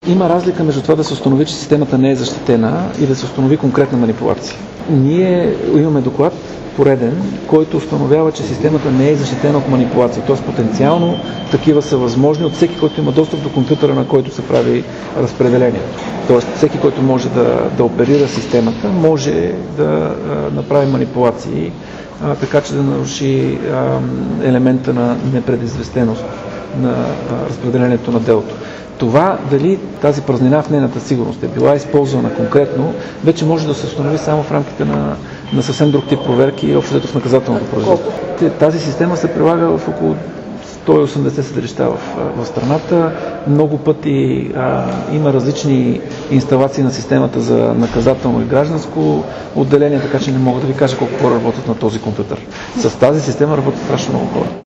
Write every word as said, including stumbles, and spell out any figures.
Има разлика между това да се установи, че системата не е защитена и да се установи конкретна манипулация. Ние имаме доклад пореден, който установява, че системата не е защитена от манипулации. Т.е. потенциално такива са възможни от всеки, който има достъп до компютъра, на който се прави разпределението. Т.е. всеки, който може да, да оперира системата, може да а, направи манипулации, а, така че да наруши а, елемента на непредизвестеност на а, разпределението на делото. Това, дали тази празнина в нейната сигурност е била използвана конкретно, вече може да се установи само в рамките на, на съвсем друг тип проверки и общо в наказателното производство. Тази система се прилага в около сто и осемдесет съдилища в, в страната. Много пъти а, има различни инсталации на системата за наказателно и гражданско отделение, така че не мога да ви кажа колко хора работят на този компютър. С тази система работят страшно много хора.